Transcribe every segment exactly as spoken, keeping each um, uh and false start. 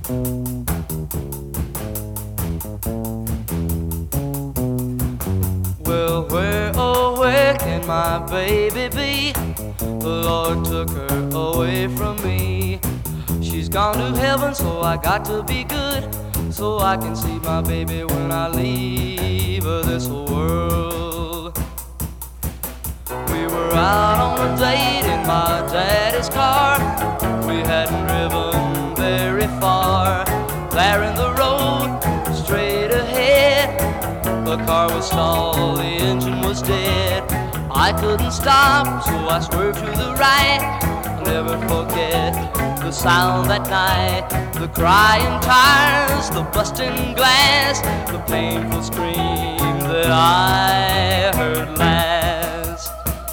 Well, where, oh, where can my baby be? The Lord took her away from me. She's gone to heaven, so I got to be good, so I can see my baby when I leave this world. We were out on a date in my daddy's car. We hadn't driven very far. There in the road, straight ahead, the car was stalled, the engine was dead. I couldn't stop, so I swerved to the right. I'll never forget the sound that night, the crying tires, the busting glass, the painful scream that I heard last.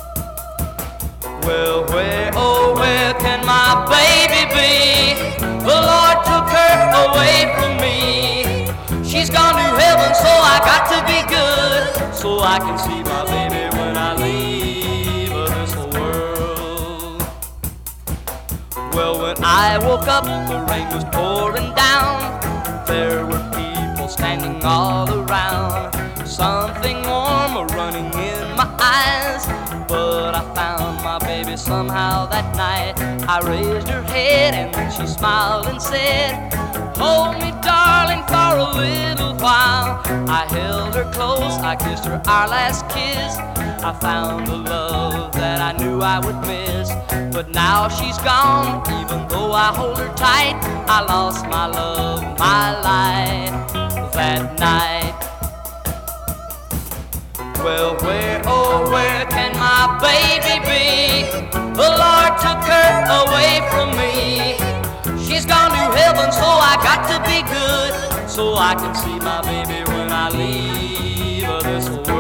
Well, where, oh, where can my baby be? The Lord took her away from me. She's gone to heaven, so I got to be good, so I can see my baby when I leave this world. Well, when I woke up, the rain was pouring down. There were people standing all around. Something warm running in my eyes, but I found my baby somehow that night. I raised her head and then she smiled and said, "Hold me, darling, for a little while." I held her close, I kissed her our last kiss. I found the love that I knew I would miss. But now she's gone, even though I hold her tight. I lost my love, my life that night. Well, where, oh, where can my baby be? The Lord took her away from me. She's gone to heaven, so I got to be good, so I can see my baby when I leave this world.